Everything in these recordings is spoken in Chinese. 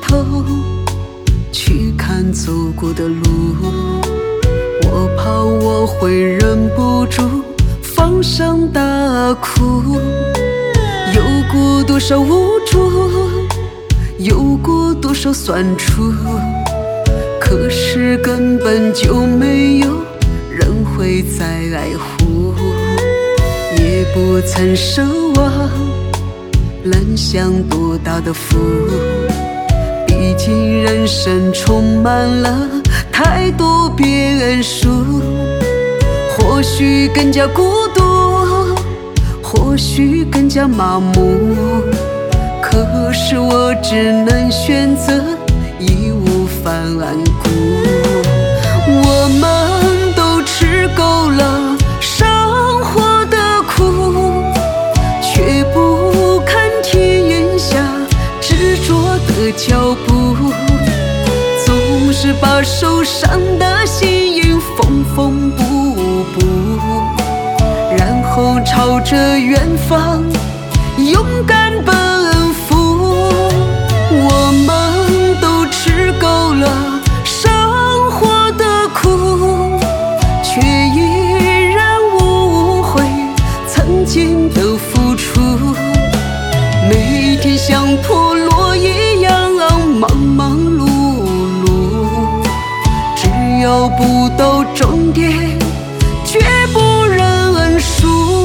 头去看走过的路，我怕我会忍不住放声大哭。有过多少无助，有过多少酸楚，可是根本就没有人会再爱护，也不曾奢望能享多大的福。毕竟人生充满了太多变数，或许更加孤独，或许更加麻木，可是我只能选择义无反顾。我们都吃够了生活的苦，却不看天云下执着的脚步，总是把受伤的心缝缝补补，然后朝着远方勇敢奔赴。我们都吃够了生活的苦，却依然无悔曾经的付出。每天像陀螺一样忙忙碌碌，只要不到终点绝不认输。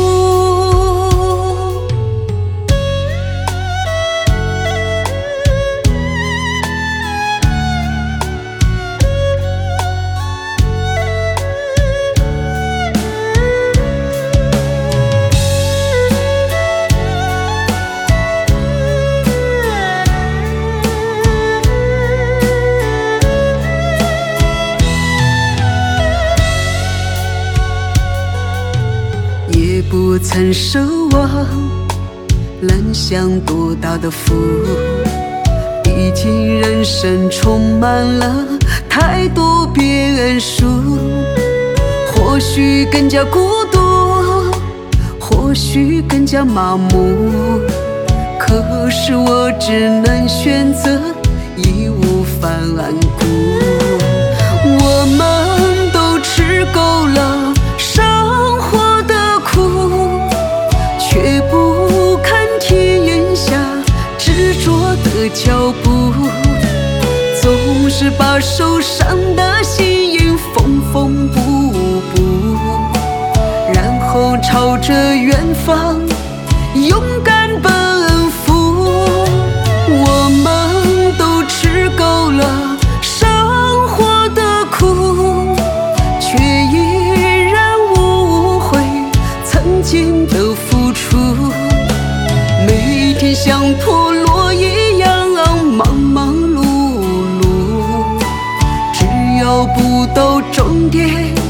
也不曾奢望能享多大的福，毕竟人生充满了太多变数，或许更加孤独，或许更加麻木，可是我只能选择义无反顾。我们都吃够了生活的苦，却不看天云下执着的脚步，总是把受伤的心缝缝补补，然后朝着远方勇敢奔赴。我们都吃够了生活的苦，却依然无悔曾经的付出。每天像陀螺一样忙忙碌碌，只要不到终点